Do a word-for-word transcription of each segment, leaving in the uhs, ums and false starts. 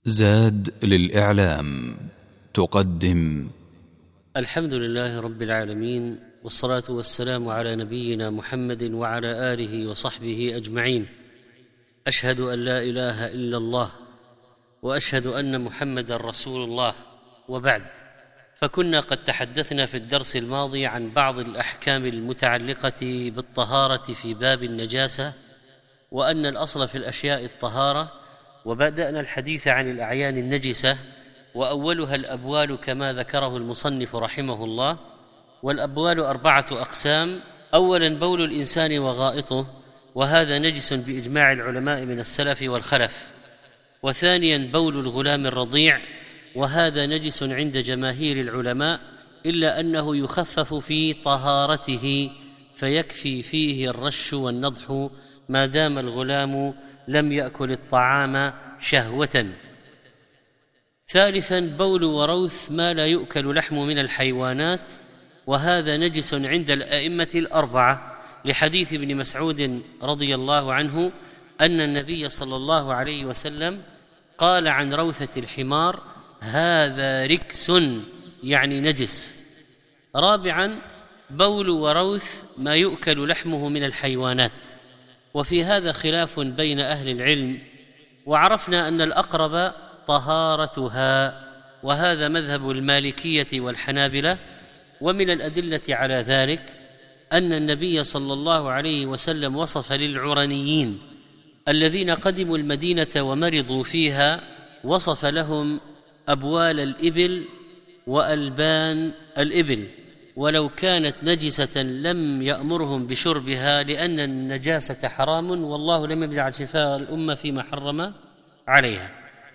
زاد للإعلام تقدم. الحمد لله رب العالمين، والصلاة والسلام على نبينا محمد وعلى آله وصحبه أجمعين. أشهد أن لا إله إلا الله وأشهد أن محمدًا رسول الله، وبعد، فكنا قد تحدثنا في الدرس الماضي عن بعض الأحكام المتعلقة بالطهارة في باب النجاسة، وأن الأصل في الأشياء الطهارة، وبدأنا الحديث عن الأعيان النجسة، وأولها الأبوال كما ذكره المصنف رحمه الله. والأبوال أربعة أقسام: أولاً بول الإنسان وغائطه، وهذا نجس بإجماع العلماء من السلف والخلف. وثانياً بول الغلام الرضيع، وهذا نجس عند جماهير العلماء، إلا أنه يخفف في طهارته، فيكفي فيه الرش والنضح ما دام الغلام لم يأكل الطعام شهوة. ثالثاً بول وروث ما لا يؤكل لحم من الحيوانات، وهذا نجس عند الأئمة الأربعة، لحديث ابن مسعود رضي الله عنه أن النبي صلى الله عليه وسلم قال عن روثة الحمار: هذا ركس، يعني نجس. رابعاً بول وروث ما يؤكل لحمه من الحيوانات، وفي هذا خلاف بين أهل العلم، وعرفنا أن الأقرب طهارتها، وهذا مذهب المالكية والحنابلة. ومن الأدلة على ذلك أن النبي صلى الله عليه وسلم وصف للعرنيين الذين قدموا المدينة ومرضوا فيها، وصف لهم أبوال الإبل وألبان الإبل، ولو كانت نجسة لم يأمرهم بشربها، لأن النجاسة حرام، والله لم يجعل شفاء الأمة فيما حرم عليها.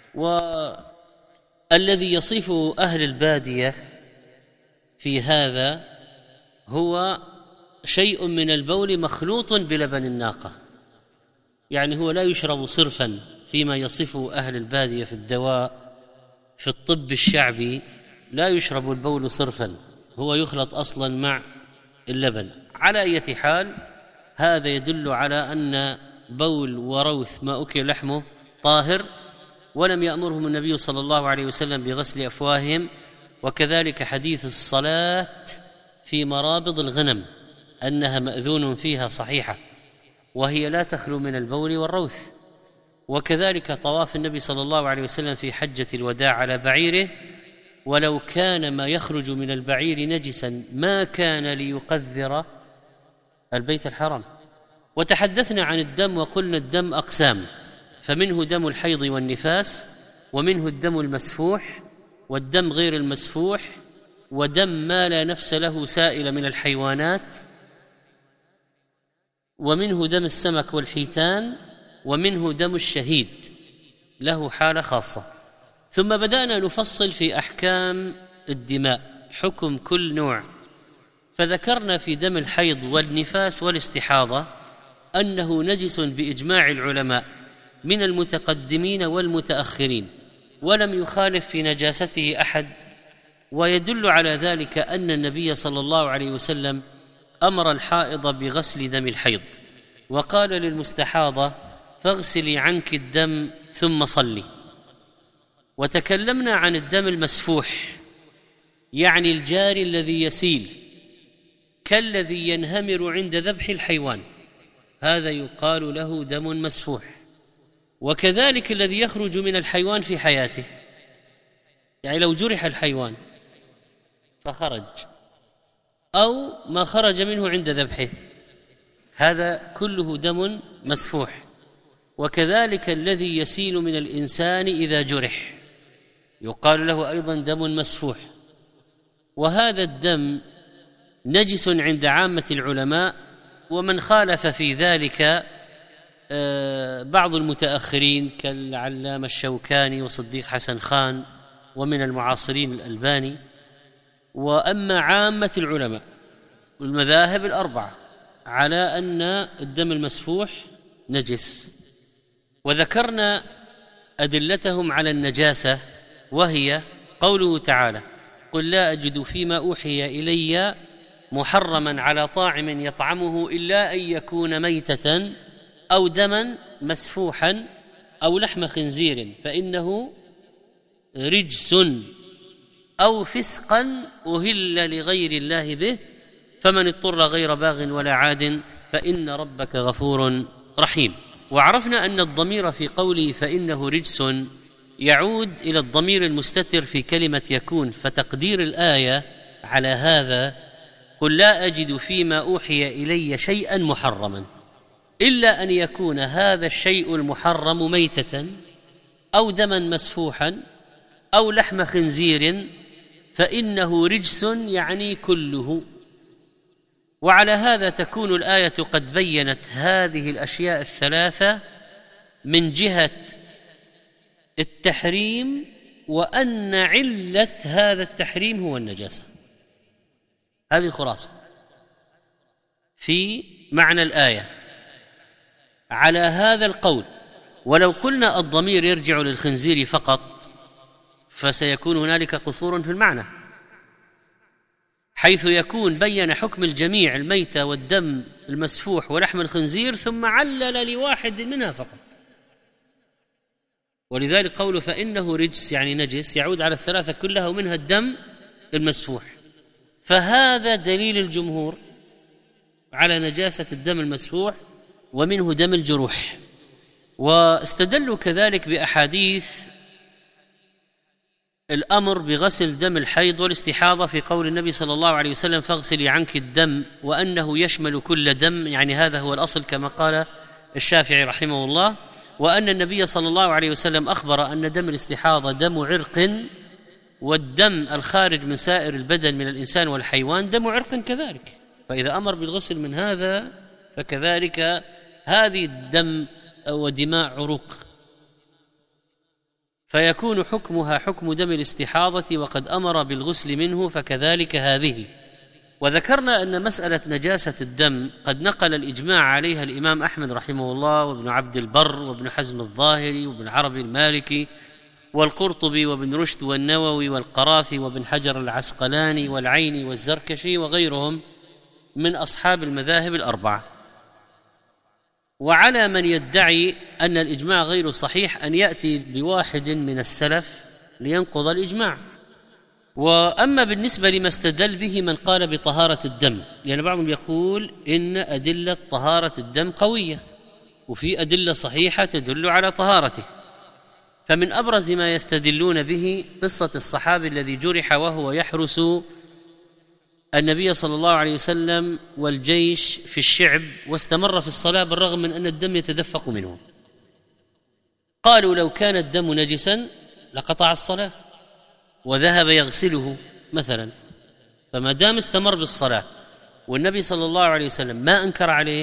والذي يصف أهل البادية في هذا هو شيء من البول مخلوط بلبن الناقة، يعني هو لا يشرب صرفا فيما يصفه أهل البادية في الدواء. في الطب الشعبي لا يشرب البول صرفا، هو يخلط أصلا مع اللبن. على أي حال، هذا يدل على أن بول وروث ما أكل لحمه طاهر، ولم يأمرهم النبي صلى الله عليه وسلم بغسل أفواههم. وكذلك حديث الصلاة في مرابض الغنم أنها مأذون فيها صحيحة، وهي لا تخلو من البول والروث. وكذلك طواف النبي صلى الله عليه وسلم في حجة الوداع على بعيره، ولو كان ما يخرج من البعير نجسا ما كان ليقذر البيت الحرام. وتحدثنا عن الدم، وقلنا الدم أقسام، فمنه دم الحيض والنفاس، ومنه الدم المسفوح، والدم غير المسفوح، ودم ما لا نفس له سائل من الحيوانات، ومنه دم السمك والحيتان، ومنه دم الشهيد له حالة خاصة. ثم بدأنا نفصل في أحكام الدماء، حكم كل نوع. فذكرنا في دم الحيض والنفاس والاستحاضة أنه نجس بإجماع العلماء من المتقدمين والمتأخرين، ولم يخالف في نجاسته أحد. ويدل على ذلك أن النبي صلى الله عليه وسلم أمر الحائض بغسل دم الحيض، وقال للمستحاضة: فاغسلي عنك الدم ثم صلي. وتكلمنا عن الدم المسفوح، يعني الجاري الذي يسيل، كالذي ينهمر عند ذبح الحيوان، هذا يقال له دم مسفوح. وكذلك الذي يخرج من الحيوان في حياته، يعني لو جرح الحيوان فخرج، أو ما خرج منه عند ذبحه، هذا كله دم مسفوح. وكذلك الذي يسيل من الإنسان إذا جرح يقال له أيضا دم مسفوح. وهذا الدم نجس عند عامة العلماء، ومن خالف في ذلك بعض المتأخرين كالعلامة الشوكاني وصديق حسن خان، ومن المعاصرين الألباني. وأما عامة العلماء والمذاهب الأربعة على أن الدم المسفوح نجس. وذكرنا أدلتهم على النجاسة، وهي قوله تعالى: قل لا أجد فيما أوحي إلي محرما على طاعم يطعمه إلا أن يكون ميتة أو دما مسفوحا أو لحم خنزير فإنه رجس أو فسقا أهل لغير الله به فمن اضطر غير باغ ولا عاد فإن ربك غفور رحيم. وعرفنا أن الضمير في قوله فإنه رجس يعود إلى الضمير المستتر في كلمة يكون، فتقدير الآية على هذا: قل لا أجد فيما أوحي إلي شيئا محرما إلا أن يكون هذا الشيء المحرم ميتة أو دما مسفوحا أو لحم خنزير فإنه رجس، يعني كله. وعلى هذا تكون الآية قد بينت هذه الأشياء الثلاثة من جهة التحريم، وأن علة هذا التحريم هو النجاسة. هذه الخلاصة في معنى الآية على هذا القول. ولو قلنا الضمير يرجع للخنزير فقط فسيكون هنالك قصور في المعنى، حيث يكون بين حكم الجميع الميتة والدم المسفوح ولحم الخنزير ثم علل لواحد منها فقط. ولذلك قوله فإنه رجس يعني نجس يعود على الثلاثة كلها ومنها الدم المسفوح. فهذا دليل الجمهور على نجاسة الدم المسفوح ومنه دم الجروح. واستدلوا كذلك بأحاديث الأمر بغسل دم الحيض والاستحاضة في قول النبي صلى الله عليه وسلم فاغسلي عنك الدم، وأنه يشمل كل دم، يعني هذا هو الأصل كما قال الشافعي رحمه الله. وأن النبي صلى الله عليه وسلم أخبر أن دم الاستحاضة دم عرق، والدم الخارج من سائر البدن من الإنسان والحيوان دم عرق كذلك. فإذا أمر بالغسل من هذا فكذلك هذه الدم ودماء عروق، فيكون حكمها حكم دم الاستحاضة وقد أمر بالغسل منه، فكذلك هذه. وذكرنا أن مسألة نجاسة الدم قد نقل الإجماع عليها الإمام أحمد رحمه الله وابن عبد البر وابن حزم الظاهري وابن عربي المالكي والقرطبي وابن رشد والنووي والقرافي وابن حجر العسقلاني والعيني والزركشي وغيرهم من أصحاب المذاهب الأربعة. وعلى من يدعي أن الإجماع غير صحيح أن يأتي بواحد من السلف لينقض الإجماع. وأما بالنسبة لما استدل به من قال بطهارة الدم، لأن بعضهم يقول إن أدلة طهارة الدم قوية وفي أدلة صحيحة تدل على طهارته، فمن أبرز ما يستدلون به قصة الصحابي الذي جرح وهو يحرس النبي صلى الله عليه وسلم والجيش في الشعب واستمر في الصلاة بالرغم من أن الدم يتدفق منه. قالوا لو كان الدم نجسا لقطع الصلاة وذهب يغسله مثلا، فما دام استمر بالصلاة والنبي صلى الله عليه وسلم ما أنكر عليه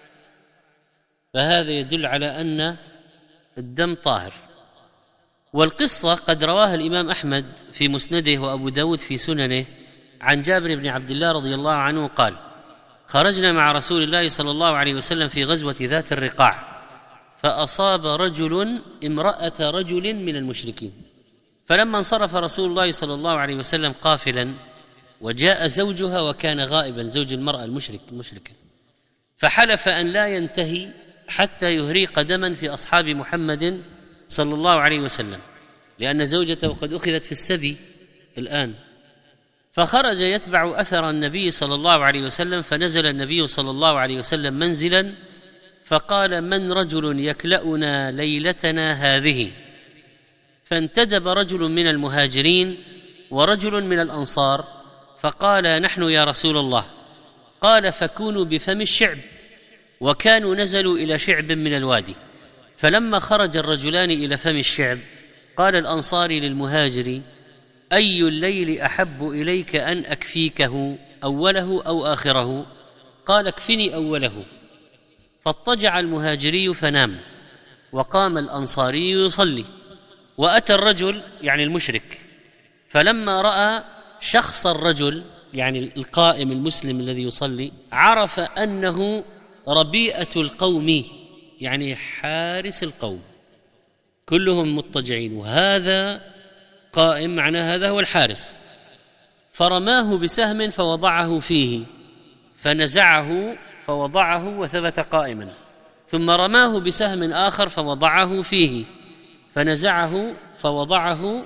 فهذا يدل على أن الدم طاهر. والقصة قد رواها الإمام أحمد في مسنده وأبو داود في سننه عن جابر بن عبد الله رضي الله عنه قال: خرجنا مع رسول الله صلى الله عليه وسلم في غزوة ذات الرقاع، فأصاب رجل امرأة رجل من المشركين، فلما انصرف رسول الله صلى الله عليه وسلم قافلا وجاء زوجها وكان غائبا، زوج المرأة المشرك المشركة، فحلف أن لا ينتهي حتى يهريق دما في أصحاب محمد صلى الله عليه وسلم، لأن زوجته قد أخذت في السبي الآن. فخرج يتبع أثر النبي صلى الله عليه وسلم، فنزل النبي صلى الله عليه وسلم منزلا فقال: من رجل يكلأنا ليلتنا هذه؟ فانتدب رجل من المهاجرين ورجل من الأنصار فقال: نحن يا رسول الله. قال: فكونوا بفم الشعب. وكانوا نزلوا إلى شعب من الوادي، فلما خرج الرجلان إلى فم الشعب قال الأنصاري للمهاجر: أي الليل أحب إليك أن أكفيكه، أوله أو آخره؟ قال: اكفني أوله. فاضطجع المهاجري فنام، وقام الأنصاري يصلي، وأتى الرجل يعني المشرك، فلما رأى شخص الرجل يعني القائم المسلم الذي يصلي عرف أنه ربيئة القوم، يعني حارس القوم، كلهم مضطجعين وهذا قائم، معنى هذا هو الحارس. فرماه بسهم فوضعه فيه، فنزعه فوضعه وثبت قائما، ثم رماه بسهم آخر فوضعه فيه، فنزعه فوضعه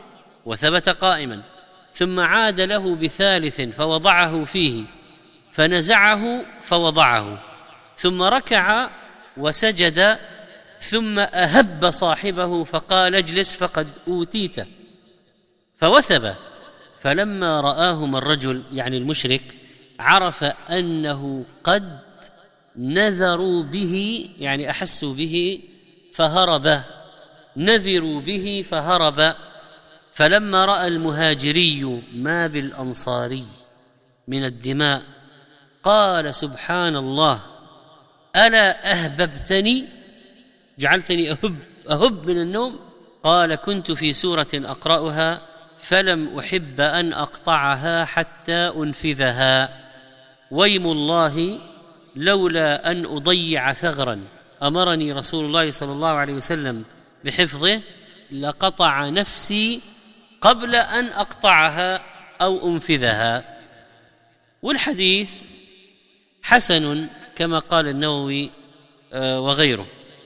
وثبت قائما، ثم عاد له بثالث فوضعه فيه فنزعه فوضعه، ثم ركع وسجد، ثم أهب صاحبه فقال اجلس فقد أوتيت، فوثب. فلما رآهما الرجل يعني المشرك عرف أنه قد نذروا به، يعني أحسوا به فهرب، نذروا به فهرب. فلما رأى المهاجري ما بالأنصاري من الدماء قال سبحان الله ألا أهببتني، جعلتني أهب, أهب من النوم؟ قال كنت في سورة أقرأها فلم أحب أن أقطعها حتى أنفذها، ويم الله لولا أن أضيع ثغرا أمرني رسول الله صلى الله عليه وسلم بحفظه لقطع نفسي قبل أن أقطعها أو أنفذها. والحديث حسن كما قال النووي وغيره.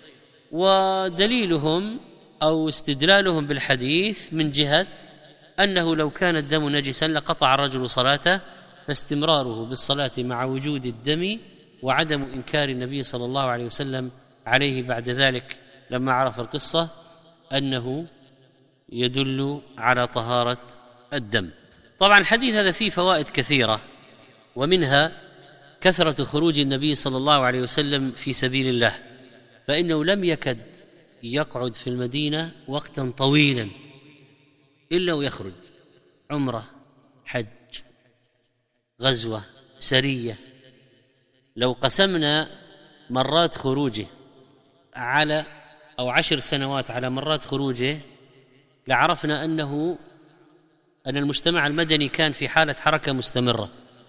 ودليلهم أو استدلالهم بالحديث من جهة أنه لو كان الدم نجسا لقطع الرجل صلاته، فاستمراره بالصلاة مع وجود الدم وعدم إنكار النبي صلى الله عليه وسلم عليه بعد ذلك لما عرف القصة أنه يدل على طهارة الدم. طبعا الحديث هذا فيه فوائد كثيرة، ومنها كثرة خروج النبي صلى الله عليه وسلم في سبيل الله، فإنه لم يكد يقعد في المدينة وقتا طويلا إلا ويخرج، عمرة، حج، غزوة، سرية. لو قسمنا مرات خروجه على أو عشر سنوات على مرات خروجه لعرفنا أنه أن المجتمع المدني كان في حالة حركة مستمرة.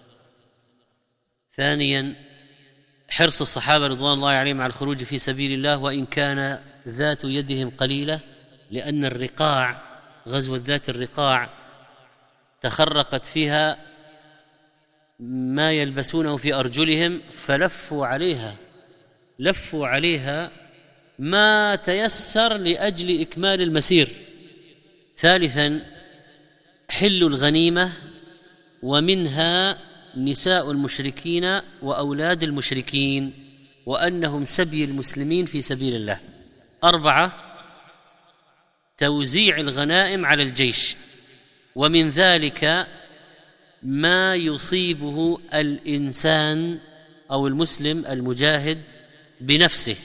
ثانيا حرص الصحابة رضوان الله عليهم على الخروج في سبيل الله وإن كان ذات يدهم قليلة، لأن الرقاع، غزوة ذات الرقاع تخرقت فيها ما يلبسونه في أرجلهم فلفوا عليها لفوا عليها ما تيسر لأجل إكمال المسير. ثالثا حل الغنيمة، ومنها نساء المشركين وأولاد المشركين، وأنهم سبي المسلمين في سبيل الله. أربعة توزيع الغنائم على الجيش، ومن ذلك ما يصيبه الإنسان أو المسلم المجاهد بنفسه،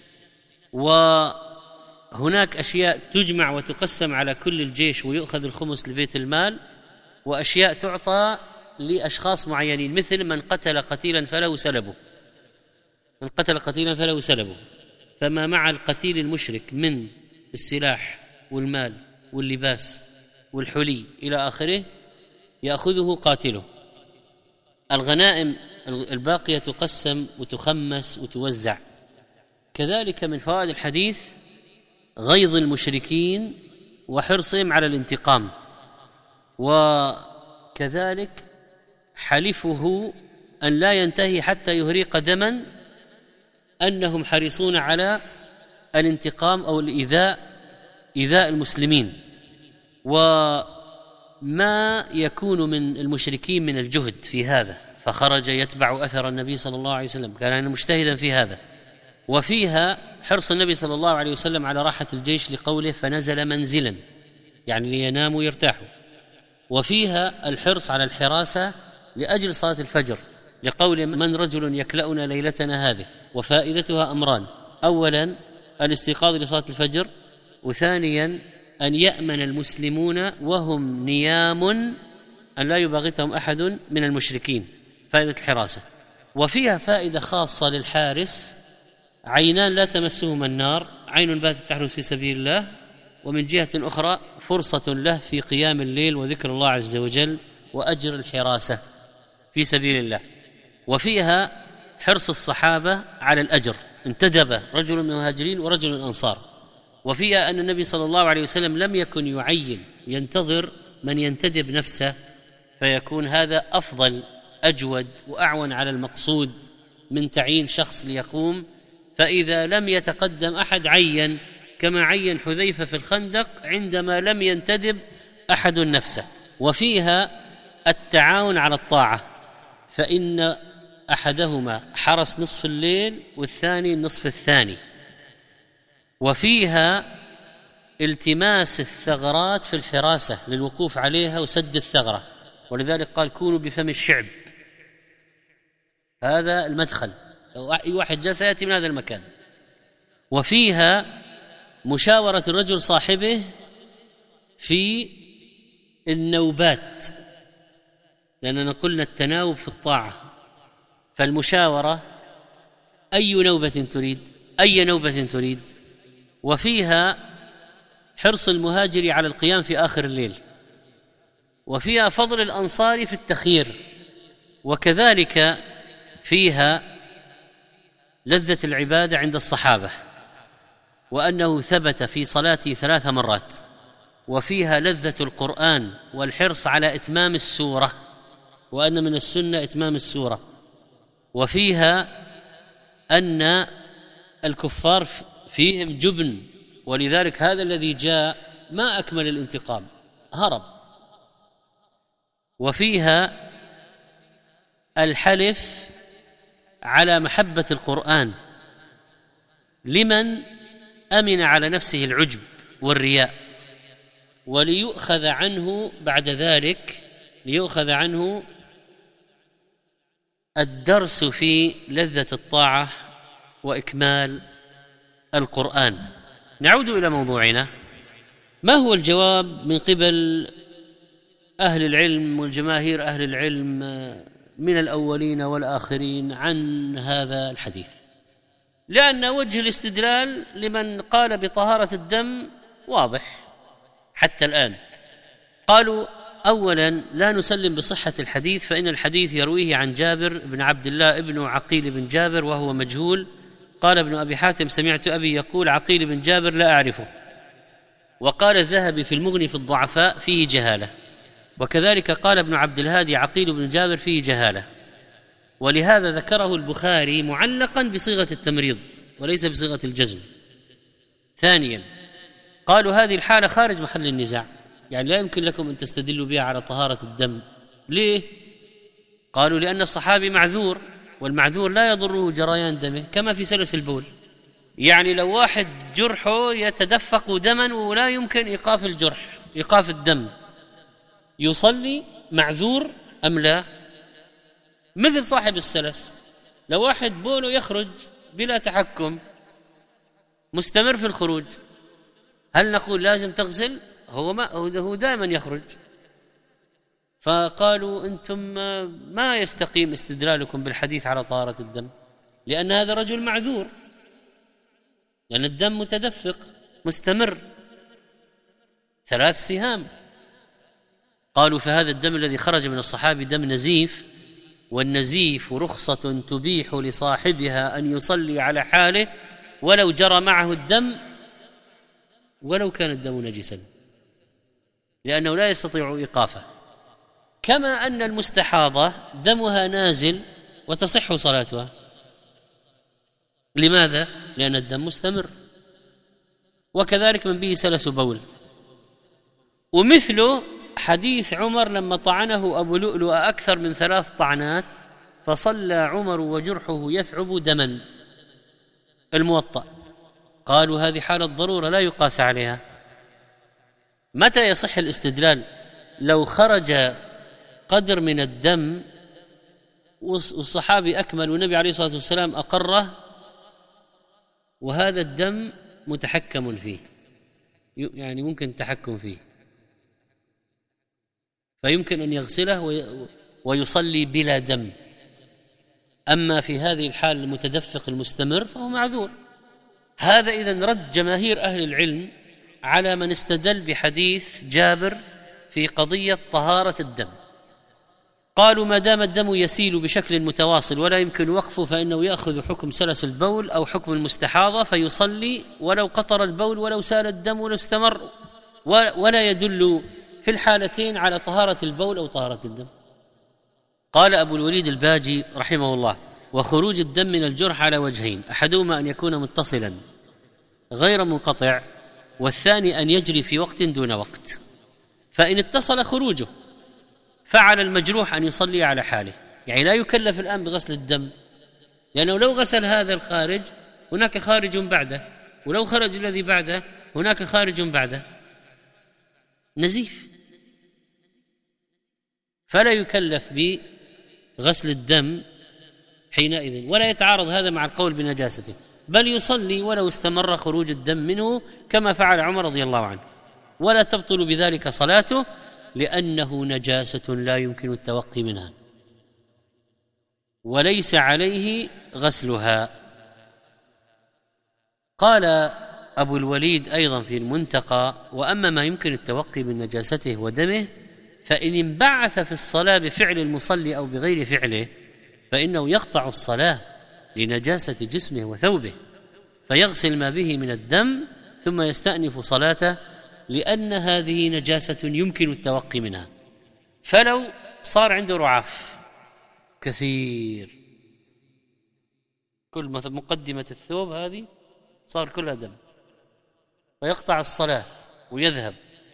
وهناك أشياء تجمع وتقسم على كل الجيش ويؤخذ الخمس لبيت المال، وأشياء تعطى لأشخاص معينين، مثل من قتل قتيلا فله سلبه، من قتل قتيلا فله سلبه، فما مع القتيل المشرك من السلاح والمال واللباس والحلي إلى آخره يأخذه قاتله. الغنائم الباقية تقسم وتخمس وتوزع. كذلك من فوائد الحديث غيظ المشركين وحرصهم على الانتقام، وكذلك حلفه أن لا ينتهي حتى يهريق دما، أنهم حريصون على الانتقام أو الإيذاء إيذاء المسلمين. وما يكون من المشركين من الجهد في هذا، فخرج يتبع أثر النبي صلى الله عليه وسلم، كان مجتهدا في هذا. وفيها حرص النبي صلى الله عليه وسلم على راحة الجيش لقوله فنزل منزلا، يعني ليناموا يرتاحوا. وفيها الحرص على الحراسة لأجل صلاة الفجر لقول من رجل يكلأنا ليلتنا هذه. وفائدتها أمران: أولا الاستيقاظ لصلاة الفجر، وثانيا أن يأمن المسلمون وهم نيام أن لا يباغتهم أحد من المشركين، فائدة الحراسة. وفيها فائدة خاصة للحارس: عينان لا تمسهما النار، عين باتت تحرس في سبيل الله، ومن جهة أخرى فرصة له في قيام الليل وذكر الله عز وجل وأجر الحراسة في سبيل الله. وفيها حرص الصحابة على الأجر، انتدب رجل من المهاجرين ورجل من الأنصار. وفيها أن النبي صلى الله عليه وسلم لم يكن يعين، ينتظر من ينتدب نفسه، فيكون هذا أفضل أجود وأعون على المقصود من تعيين شخص ليقوم. فإذا لم يتقدم أحد عين، كما عين حذيفة في الخندق عندما لم ينتدب أحد نفسه، وفيها التعاون على الطاعة، فإن أحدهما حرس نصف الليل والثاني النصف الثاني، وفيها التماس الثغرات في الحراسة للوقوف عليها وسد الثغرة، ولذلك قال كونوا بفم الشعب، هذا المدخل، لو أي واحد جاء سيأتي من هذا المكان. وفيها مشاورة الرجل صاحبه في النوبات، لأننا قلنا التناوب في الطاعة، فالمشاورة أي نوبة تريد، أي نوبة تريد. وفيها حرص المهاجر على القيام في آخر الليل، وفيها فضل الأنصار في التخيير، وكذلك فيها لذة العبادة عند الصحابة، وأنه ثبت في صلاته ثلاث مرات. وفيها لذة القرآن والحرص على إتمام السورة، وأن من السنة إتمام السورة. وفيها أن الكفار فيهم جبن، ولذلك هذا الذي جاء ما أكمل الانتقام، هرب. وفيها الحلف على محبة القرآن لمن أمن على نفسه العجب والرياء، وليؤخذ عنه بعد ذلك ليؤخذ عنه الدرس في لذة الطاعة وإكمال القرآن. نعود إلى موضوعنا. ما هو الجواب من قبل أهل العلم والجماهير أهل العلم من الأولين والآخرين عن هذا الحديث؟ لأن وجه الاستدلال لمن قال بطهارة الدم واضح حتى الآن. قالوا أولا لا نسلم بصحة الحديث، فإن الحديث يرويه عن جابر بن عبد الله ابن عقيل بن جابر وهو مجهول. قال ابن أبي حاتم سمعت أبي يقول عقيل بن جابر لا أعرفه. وقال الذهبي في المغني في الضعفاء فيه جهالة، وكذلك قال ابن عبد الهادي عقيل بن جابر فيه جهالة، ولهذا ذكره البخاري معلقا بصيغة التمريض وليس بصيغة الجزم. ثانيا قالوا هذه الحالة خارج محل النزاع، يعني لا يمكن لكم أن تستدلوا بها على طهارة الدم. ليه؟ قالوا لأن الصحابي معذور، والمعذور لا يضره جريان دمه كما في سلس البول. يعني لو واحد جرحه يتدفق دما ولا يمكن إيقاف الجرح إيقاف الدم، يصلي معذور أم لا؟ مثل صاحب السلس، لو واحد بوله يخرج بلا تحكم مستمر في الخروج، هل نقول لازم تغسل؟ هو ما هو دائما يخرج. فقالوا أنتم ما يستقيم استدلالكم بالحديث على طهارة الدم، لأن هذا رجل معذور، لأن الدم متدفق مستمر ثلاث سهام. قالوا فهذا الدم الذي خرج من الصحابي دم نزيف، والنزيف رخصة تبيح لصاحبها أن يصلي على حاله ولو جرى معه الدم ولو كان الدم نجسا، لأنه لا يستطيع إيقافه. كما أن المستحاضة دمها نازل وتصح صلاتها. لماذا؟ لأن الدم مستمر. وكذلك من به سلس بول. ومثله حديث عمر لما طعنه أبو لؤلؤ أكثر من ثلاث طعنات فصلى عمر وجرحه يثعب دما، الموطأ. قالوا هذه حالة ضرورة لا يقاس عليها. متى يصح الاستدلال؟ لو خرج قدر من الدم والصحابي أكمل والنبي عليه الصلاة والسلام أقره، وهذا الدم متحكم فيه، يعني ممكن التحكم فيه، فيمكن أن يغسله ويصلي بلا دم. أما في هذه الحال المتدفق المستمر فهو معذور. هذا إذن رد جماهير أهل العلم على من استدل بحديث جابر في قضية طهارة الدم. قالوا ما دام الدم يسيل بشكل متواصل ولا يمكن وقفه فإنه يأخذ حكم سلس البول أو حكم المستحاضة فيصلي ولو قطر البول ولو سال الدم ولو استمر، ولا يدل في الحالتين على طهارة البول أو طهارة الدم. قال أبو الوليد الباجي رحمه الله وخروج الدم من الجرح على وجهين، أحدهما أن يكون متصلا غير منقطع، والثاني أن يجري في وقت دون وقت. فإن اتصل خروجه فعل المجروح أن يصلي على حاله، يعني لا يكلف الآن بغسل الدم، لأنه لو غسل هذا الخارج هناك خارج بعده، ولو خرج الذي بعده هناك خارج بعده، نزيف، فلا يكلف بغسل الدم حينئذ، ولا يتعارض هذا مع القول بنجاسته، بل يصلي ولو استمر خروج الدم منه كما فعل عمر رضي الله عنه، ولا تبطل بذلك صلاته لأنه نجاسة لا يمكن التوقي منها، وليس عليه غسلها. قال أبو الوليد أيضا في المنتقى: وأما ما يمكن التوقي من نجاسته ودمه فإن انبعث في الصلاة بفعل المصلي أو بغير فعله فإنه يقطع الصلاة لنجاسة جسمه وثوبه، فيغسل ما به من الدم ثم يستأنف صلاته، لأن هذه نجاسة يمكن التوقي منها. فلو صار عنده رعاف كثير، كل مقدمة الثوب هذه صار كلها دم، فيقطع الصلاة ويذهب،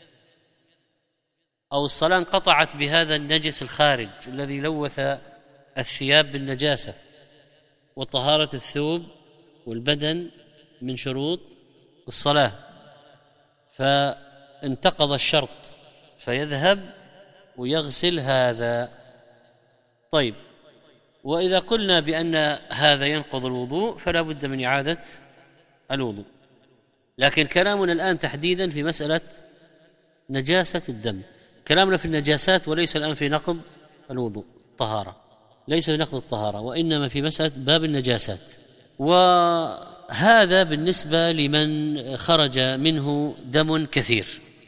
أو الصلاة انقطعت بهذا النجس الخارج الذي لوث الثياب بالنجاسة، وطهارة الثوب والبدن من شروط الصلاة، فانتقض الشرط فيذهب ويغسل هذا. طيب، وإذا قلنا بأن هذا ينقض الوضوء فلا بد من إعادة الوضوء، لكن كلامنا الآن تحديدا في مسألة نجاسة الدم، كلامنا في النجاسات وليس الآن في نقض الوضوء طهارة، ليس في نقض الطهارة، وإنما في مسألة باب النجاسات. وهذا بالنسبة لمن خرج منه دم كثير.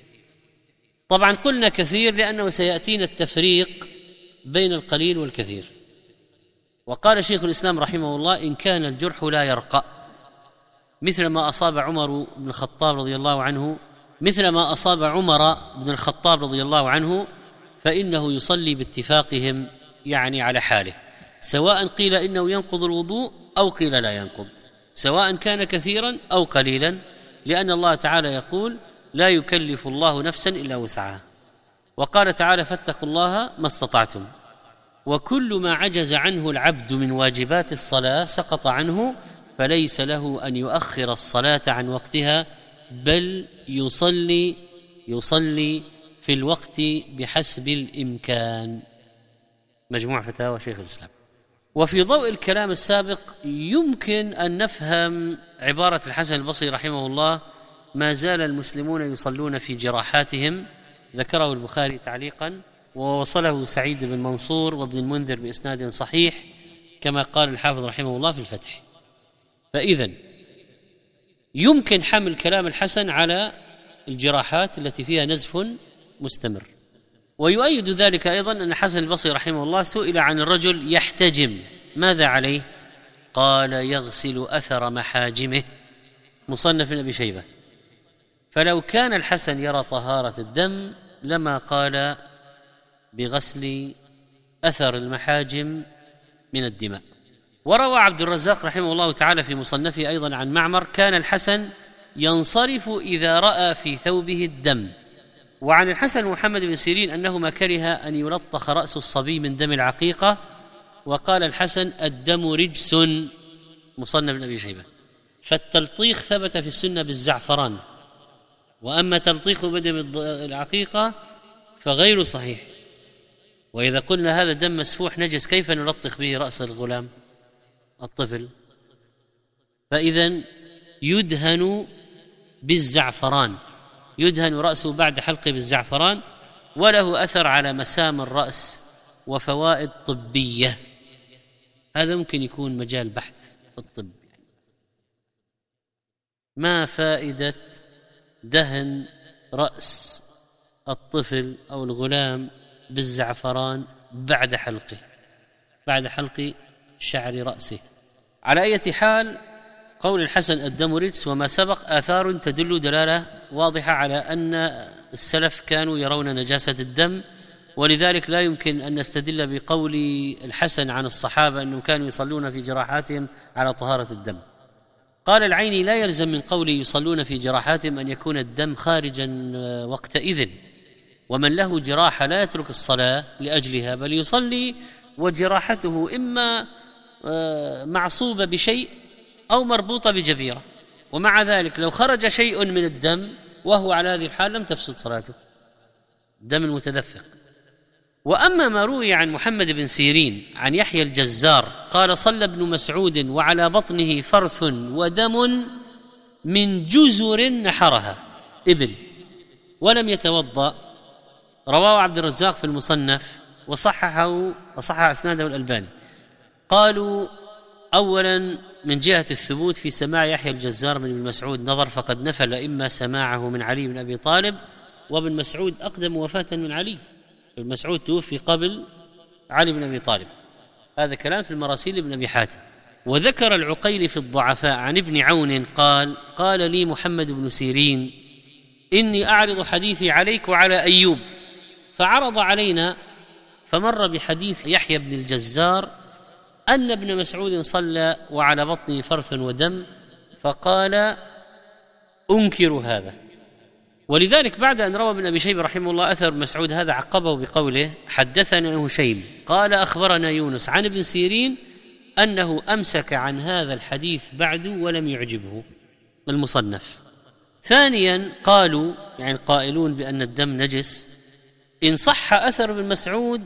طبعا قلنا كثير لأنه سيأتينا التفريق بين القليل والكثير. وقال شيخ الإسلام رحمه الله: إن كان الجرح لا يرقى مثل ما أصاب عمر بن الخطاب رضي الله عنه مثل ما أصاب عمر بن الخطاب رضي الله عنه فإنه يصلي باتفاقهم، يعني على حاله، سواء قيل إنه ينقض الوضوء أو قيل لا ينقض، سواء كان كثيرا أو قليلا، لأن الله تعالى يقول: لا يكلف الله نفسا إلا وسعها. وقال تعالى: فاتقوا الله ما استطعتم. وكل ما عجز عنه العبد من واجبات الصلاة سقط عنه، فليس له أن يؤخر الصلاة عن وقتها، بل يصلي يصلي في الوقت بحسب الإمكان. مجموع فتاوى شيخ الإسلام. وفي ضوء الكلام السابق يمكن أن نفهم عبارة الحسن البصري رحمه الله: ما زال المسلمون يصلون في جراحاتهم، ذكره البخاري تعليقا، ووصله سعيد بن منصور وابن المنذر بإسناد صحيح، كما قال الحافظ رحمه الله في الفتح. فإذن يمكن حمل كلام الحسن على الجراحات التي فيها نزف مستمر. ويؤيد ذلك أيضا أن الحسن البصري رحمه الله سئل عن الرجل يحتجم ماذا عليه؟ قال: يغسل أثر محاجمه، مصنف ابن أبي شيبة. فلو كان الحسن يرى طهارة الدم لما قال بغسل أثر المحاجم من الدماء. وروى عبد الرزاق رحمه الله تعالى في مصنفه أيضا عن معمر: كان الحسن ينصرف إذا رأى في ثوبه الدم. وعن الحسن محمد بن سيرين أنهما كره أن يلطخ رأس الصبي من دم العقيقة، وقال الحسن: الدم رجس، مصنف ابن أبي شيبة. فالتلطيخ ثبت في السنة بالزعفران، وأما تلطيخ بدم العقيقة فغير صحيح. وإذا قلنا هذا دم مسفوح نجس كيف نلطخ به رأس الغلام الطفل؟ فإذن يدهن بالزعفران، يدهن رأسه بعد حلقه بالزعفران، وله أثر على مسام الرأس وفوائد طبية. هذا ممكن يكون مجال بحث في الطب. ما فائدة دهن رأس الطفل أو الغلام بالزعفران بعد حلقه بعد حلق شعر رأسه؟ على أي حال، قول الحسن الدم رجس وما سبق آثار تدل دلالة واضحة على أن السلف كانوا يرون نجاسة الدم، ولذلك لا يمكن أن نستدل بقول الحسن عن الصحابة أنهم كانوا يصلون في جراحاتهم على طهارة الدم. قال العيني: لا يلزم من قول يصلون في جراحاتهم أن يكون الدم خارجا وقتئذ، ومن له جراحة لا يترك الصلاة لأجلها بل يصلي، وجراحته إما معصوبة بشيء أو مربوطة بجبيرة، ومع ذلك لو خرج شيء من الدم وهو على هذه الحال لم تفسد صلاته، دم المتدفق. وأما ما روي عن محمد بن سيرين عن يحيى الجزار قال: صلى ابن مسعود وعلى بطنه فرث ودم من جزر نحرها إبل ولم يتوضأ، رواه عبد الرزاق في المصنف وصححه وصحح اسناده الألباني. قالوا: أولا من جهة الثبوت في سماع يحيى الجزار من ابن مسعود نظر، فقد نفى الأئمة سماعه من علي بن أبي طالب، وابن مسعود أقدم وفاة من علي، ابن مسعود توفي قبل علي بن أبي طالب، هذا كلام في المراسيل ابن أبي حاتم. وذكر العقيلي في الضعفاء عن ابن عون قال: قال لي محمد بن سيرين: إني أعرض حديثي عليك وعلى أيوب، فعرض علينا فمر بحديث يحيى بن الجزار أن ابن مسعود صلى وعلى بطنه فرث ودم، فقال: أنكر هذا. ولذلك بعد أن روى ابن أبي شيبة رحمه الله أثر مسعود هذا عقبه بقوله: حدثنا هشيم قال أخبرنا يونس عن ابن سيرين أنه أمسك عن هذا الحديث بعد ولم يعجبه المصنف. ثانيا قالوا يعني القائلون بأن الدم نجس: إن صح أثر ابن مسعود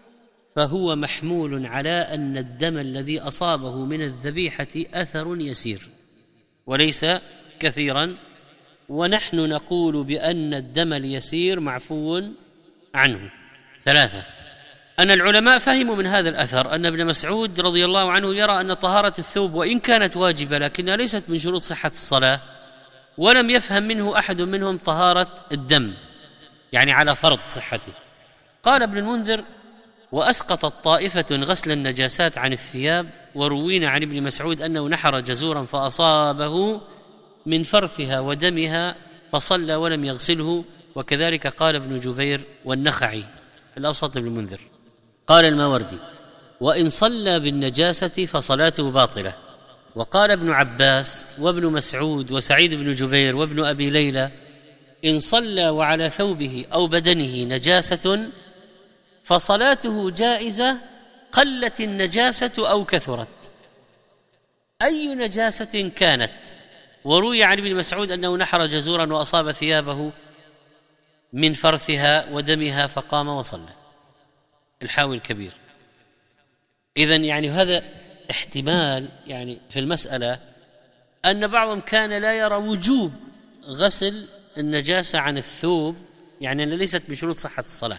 فهو محمول على أن الدم الذي أصابه من الذبيحة أثر يسير وليس كثيرا، ونحن نقول بأن الدم اليسير معفو عنه. ثلاثة أن العلماء فهموا من هذا الأثر أن ابن مسعود رضي الله عنه يرى أن طهارة الثوب وإن كانت واجبة لكنها ليست من شروط صحة الصلاة، ولم يفهم منه أحد منهم طهارة الدم يعني على فرض صحته. قال ابن المنذر: وأسقطت طائفة غسل النجاسات عن الثياب، وروينا عن ابن مسعود أنه نحر جزورا فأصابه من فرثها ودمها فصلى ولم يغسله، وكذلك قال ابن جبير والنخعي الأوسط ابن المنذر. قال الماوردي: وإن صلى بالنجاسة فصلاته باطلة. وقال ابن عباس وابن مسعود وسعيد بن جبير وابن أبي ليلى: إن صلى وعلى ثوبه أو بدنه نجاسة فصلاته جائزة قلت النجاسة أو كثرت، أي نجاسة كانت. وروي عن ابن مسعود أنه نحر جزورا وأصاب ثيابه من فرثها ودمها فقام وصلى. الحاوي الكبير. إذن يعني هذا احتمال يعني في المسألة أن بعضهم كان لا يرى وجوب غسل النجاسة عن الثوب، يعني أن ليست بشروط صحة الصلاة،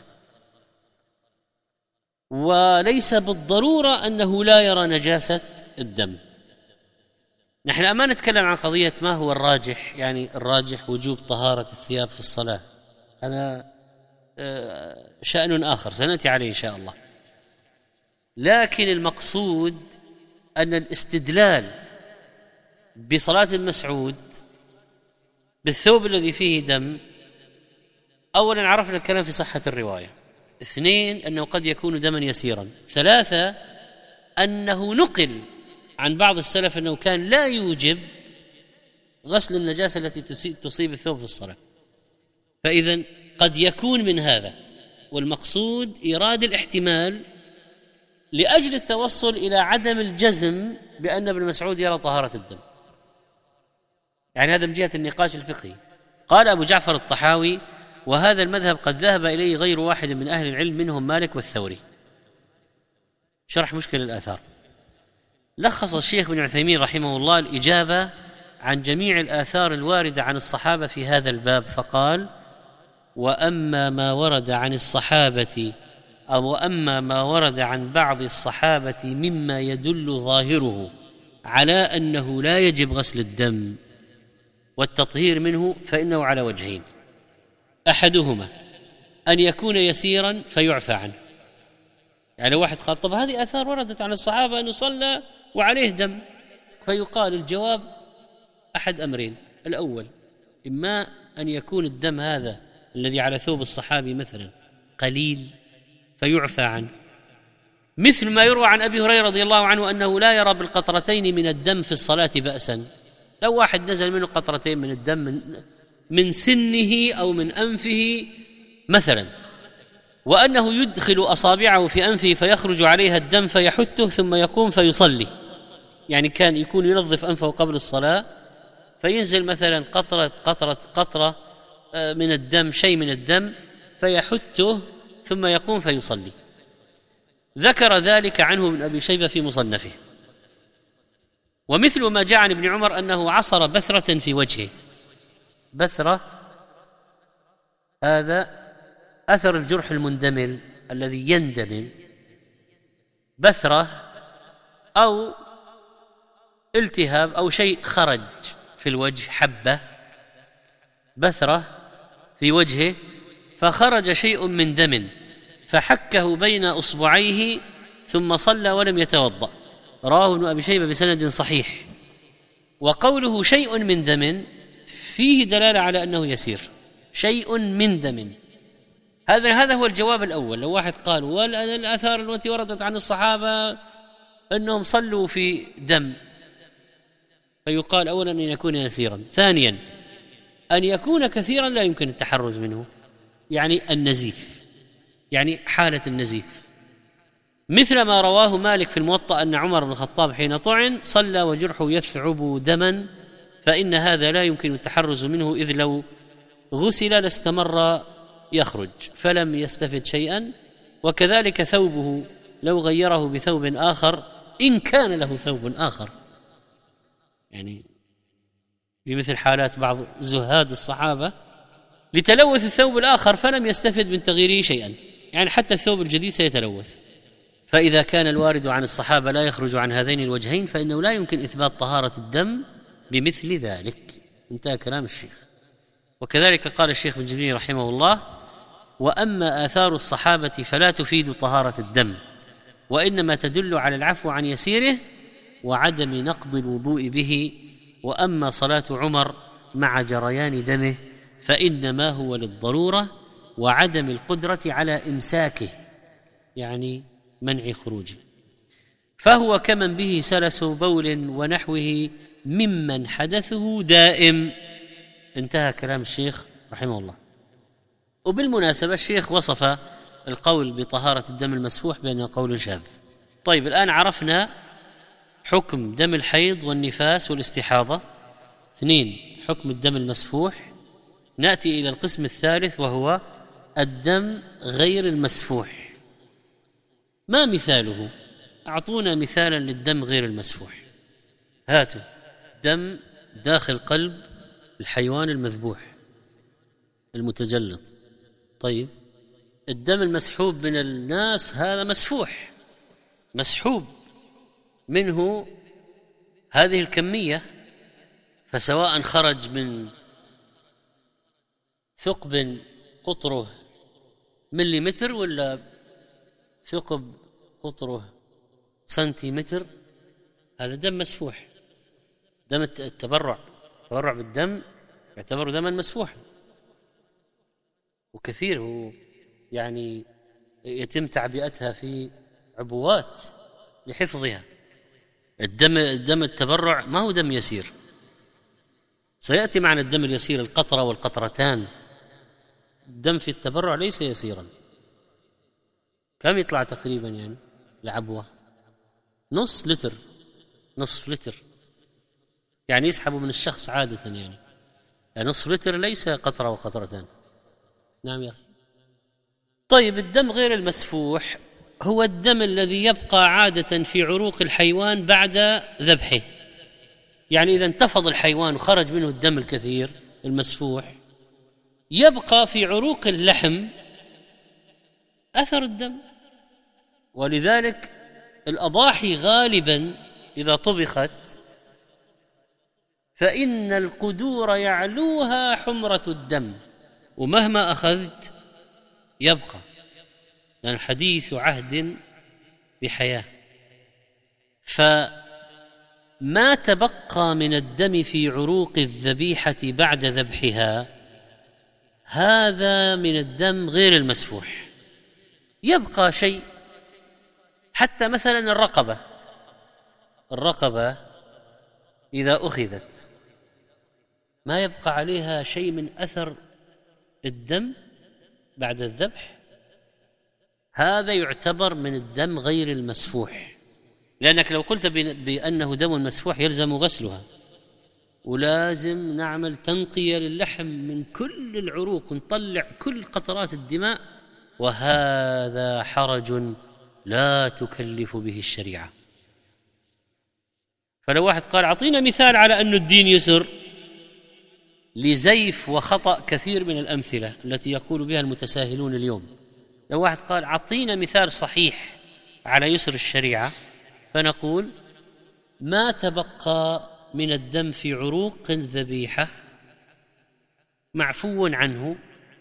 وليس بالضرورة أنه لا يرى نجاسة الدم. نحن الآن نتكلم عن قضية ما هو الراجح، يعني الراجح وجوب طهارة الثياب في الصلاة، هذا شأن آخر سنأتي عليه إن شاء الله. لكن المقصود أن الاستدلال بصلاة المسعود بالثوب الذي فيه دم، أولا عرفنا الكلام في صحة الرواية، اثنين أنه قد يكون دما يسيرا، ثلاثة أنه نقل عن بعض السلف أنه كان لا يوجب غسل النجاسة التي تصيب الثوب في الصلاة. فإذن قد يكون من هذا، والمقصود إيراد الاحتمال لأجل التوصل إلى عدم الجزم بأن ابن مسعود يرى طهارة الدم، يعني هذا من جهة النقاش الفقهي. قال أبو جعفر الطحاوي: وهذا المذهب قد ذهب إليه غير واحد من أهل العلم منهم مالك والثوري. شرح مشكل الآثار. لخص الشيخ بن عثيمين رحمه الله الإجابة عن جميع الآثار الواردة عن الصحابة في هذا الباب، فقال: وأما ما ورد عن الصحابة أو أما ما ورد عن بعض الصحابة مما يدل ظاهره على أنه لا يجب غسل الدم والتطهير منه فإنه على وجهين: أحدهما أن يكون يسيرا فيعفى عنه، يعني واحد قال طب هذه آثار وردت عن الصحابة أنه صلى وعليه دم، فيقال الجواب أحد أمرين: الأول إما أن يكون الدم هذا الذي على ثوب الصحابي مثلا قليل فيعفى عنه، مثل ما يروى عن أبي هريرة رضي الله عنه أنه لا يرى بالقطرتين من الدم في الصلاة بأسا. لو واحد نزل منه قطرتين من الدم من, من سنه أو من أنفه مثلا، وأنه يدخل أصابعه في أنفه فيخرج عليها الدم فيحته ثم يقوم فيصلي. يعني كان يكون ينظف أنفه قبل الصلاة فينزل مثلا قطرة قطرة قطرة من الدم، شيء من الدم، فيحته ثم يقوم فيصلي. ذكر ذلك عنه ابن أبي شيبة في مصنفه. ومثل ما جاء عن ابن عمر أنه عصر بثرة في وجهه. بثرة هذا أثر الجرح المندمل الذي يندمل، بثرة أو التهاب أو شيء خرج في الوجه، حبة بثرة في وجهه فخرج شيء من دم فحكه بين أصبعيه ثم صلى ولم يتوضأ. رواه ابن أبي شيبة بسند صحيح. وقوله شيء من دم فيه دلالة على أنه يسير، شيء من دم. هذا هذا هو الجواب الأول. لو واحد قال والآثار التي وردت عن الصحابة أنهم صلوا في دم، فيقال أولا أن يكون يسيرا، ثانيا أن يكون كثيرا لا يمكن التحرز منه، يعني النزيف، يعني حالة النزيف، مثل ما رواه مالك في الموطأ أن عمر بن الخطاب حين طعن صلى وجرحه يثعب دما، فإن هذا لا يمكن التحرز منه، إذ لو غسل لاستمر يخرج فلم يستفد شيئا. وكذلك ثوبه لو غيره بثوب آخر إن كان له ثوب آخر، يعني بمثل حالات بعض زهاد الصحابة لتلوث الثوب الآخر فلم يستفد من تغييره شيئا، يعني حتى الثوب الجديد سيتلوث. فإذا كان الوارد عن الصحابة لا يخرج عن هذين الوجهين فإنه لا يمكن إثبات طهارة الدم بمثل ذلك. انتهى كلام الشيخ. وكذلك قال الشيخ بن جبريل رحمه الله: وأما آثار الصحابة فلا تفيد طهارة الدم، وإنما تدل على العفو عن يسيره وعدم نقض الوضوء به. وأما صلاة عمر مع جريان دمه فإنما هو للضرورة وعدم القدرة على إمساكه، يعني منع خروجه، فهو كمن به سلس بول ونحوه ممن حدثه دائم. انتهى كلام الشيخ رحمه الله. وبالمناسبة الشيخ وصف القول بطهارة الدم المسفوح بأنه قول شاذ. طيب الآن عرفنا حكم دم الحيض والنفاس والاستحاضة. اثنين، حكم الدم المسفوح. نأتي إلى القسم الثالث وهو الدم غير المسفوح. ما مثاله؟ أعطونا مثالا للدم غير المسفوح. هاتوا دم داخل قلب الحيوان المذبوح المتجلط. طيب الدم المسحوب من الناس هذا مسفوح، مسحوب منه هذه الكمية، فسواء خرج من ثقب قطره مليمتر ولا ثقب قطره سنتيمتر، هذا دم مسفوح. دم التبرع، التبرع بالدم يعتبر دما مسفوحا، وكثير هو يعني يتم تعبئتها في عبوات لحفظها. الدم الدم التبرع ما هو دم يسير، سيأتي معنا الدم اليسير القطرة والقطرتان. الدم في التبرع ليس يسيرا. كم يطلع تقريبا يعني العبوة؟ نص لتر، نصف لتر، يعني يسحبوا من الشخص عادة، يعني, يعني نصف لتر ليس قطرة وقطرتان. نعم يا أخي. طيب الدم غير المسفوح هو الدم الذي يبقى عادة في عروق الحيوان بعد ذبحه، يعني إذا انتفض الحيوان وخرج منه الدم الكثير المسفوح يبقى في عروق اللحم أثر الدم. ولذلك الأضاحي غالبا إذا طبخت فإن القدور يعلوها حمرة الدم، ومهما أخذت يبقى، لأن حديث عهد بحياة. فما تبقى من الدم في عروق الذبيحة بعد ذبحها هذا من الدم غير المسفوح. يبقى شيء، حتى مثلا الرقبة، الرقبة إذا أخذت ما يبقى عليها شيء من أثر الدم، بعد الذبح هذا يعتبر من الدم غير المسفوح، لأنك لو قلت بأنه دم مسفوح يلزم غسلها، ولازم نعمل تنقية للحم من كل العروق، نطلع كل قطرات الدماء، وهذا حرج لا تكلف به الشريعة. فلو واحد قال أعطينا مثال على أن الدين يسر، لزيف وخطأ كثير من الأمثلة التي يقول بها المتساهلون اليوم، لو واحد قال أعطينا مثال صحيح على يسر الشريعة، فنقول ما تبقى من الدم في عروق الذبيحة معفو عنه،